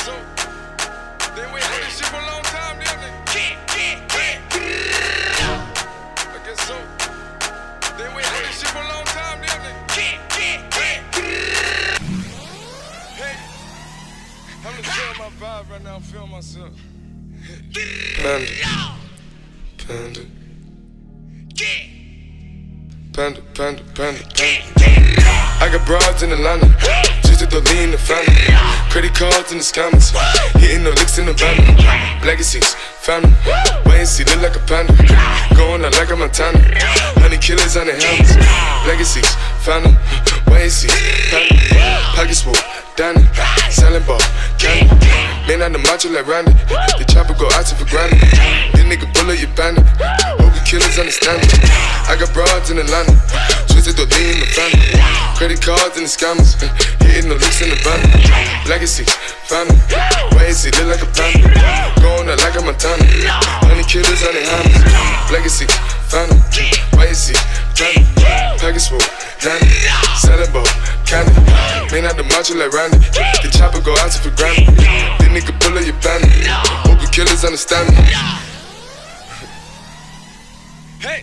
so. They wait for this shit for a long time, them niggas. I guess so. They wait for this shit for a long time, them niggas. Hey, I'm just feeling my vibe right now. I'm feeling myself. Panda. Panda. Panda, panda, panda, panda. I got broads in Atlanta, just to lean the family. Credit cards in the scammers, hitting no licks in the van. Legacies, family, wait and see, look like a panda. Going out like a Montana, 100 killers on the helmets. Legacies, family, wait and see, panda. Pockets full, Danny, selling ball, candy. Man on the macho like Randy, the chopper go out to for granted. This nigga bullet, you bandit. Hope you killers understand it. I got broads in Atlanta, twisted to lean in the family. Credit cards and the scammers, hitting the licks in the van. Legacies, family, wait and see, look like a panda. Going out like a Montana, 100 killers on the hammers. Legacies, family, wait and see, family. Package full, Danny, selling ball, candy. Man out the macho like Randy, the chopper go out to for granted. This nigga bullet, you bandit. Hope you killers understand me. Hey!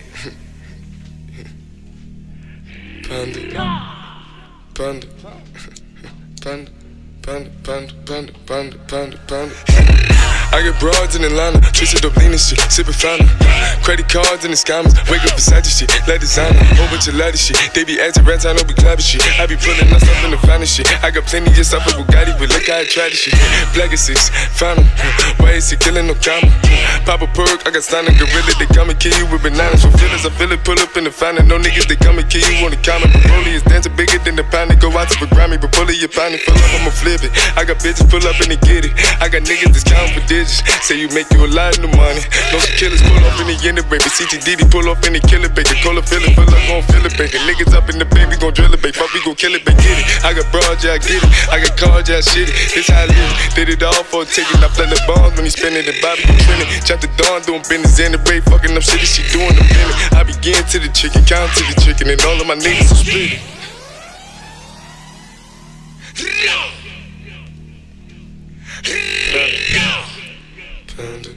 Panda, panda, panda, panda, panda, panda, panda, panda, panda. I got broads in Atlanta, twisted up lean and shit, sippin' fountain. Credit cards and the scammers, wake up beside this shit, like designer, whole bunch of ladder shit. They be acting rats, I know be clapping shit. I be pulling us up in the finest shit. I got plenty of stuff with Bugatti, but look how I try this shit. Black is 6, fountain, why is he killing no comma? Pop a perk, I got stunning gorilla, they come and kill you with bananas. For feelings, I feel it, pull up in the fountain. No niggas, they come and kill you on the comment. Broly is dancing bigger than the pound, they go out to the Grammy, but pull it, you pound it, pull up, I'ma flip it. I got bitches pull up and they get it. I got niggas that's counting for digits. Say you make you a lot of money. No some killers pull up in the end of baby. CTDD pull up in the killer baby. Cola fill it, pull up gon' fill it baby. Niggas up in the baby gon' drill it baby. Fuck we gon' kill it baby. Get it. I got broads, yeah I get it. I got cars, yeah I shit it. This how I live. Did it all for a ticket. I play the bombs when he spinning the Bobby gon' trend it. Chop the dawn doing business in the break. Fucking up shit she doing the minute. I begin to the chicken, count to the chicken, and all of my niggas are split. Panda.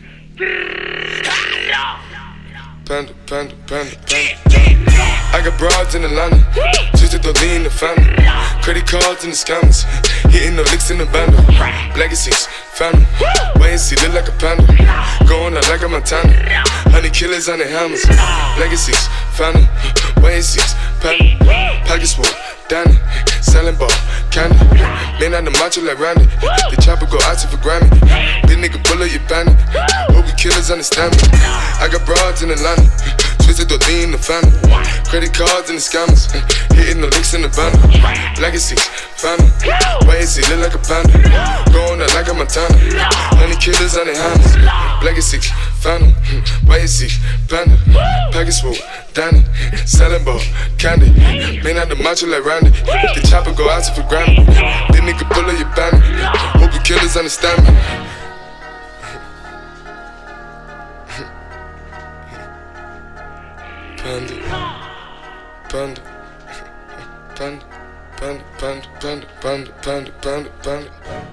Panda, panda, panda, panda. I got broads in Atlanta, just to lean in the family. Credit cards and the scammers, hitting no licks in the bundle. Legacies, family, wait and see, look like a panda. Going out like a Montana, 100 killers on the hammers. Legacies, family, wait and see, panda. Pockets full, Danny, selling ball, candy. Man on the macho like Randy, the chopper go out to for Grammy. This nigga bullet, you bandit. Hope you killers understand me. I got broads in Atlanta, twisted to lean in the family. Credit cards and the scammers, hitting the licks in the bundle. Legacies, family, wait and see, look like a panda. Going out like a Montana, 100 killers on the hammers. Legacies, family, wait and see, panda. Package full, Danny, selling ball, candy. Man out the macho like Randy, the chopper go out to for Grammy. This nigga bullet, you bandit. Hope you killers understand me. Panda, panda, panda, panda, panda, panda, panda, panda, panda, panda.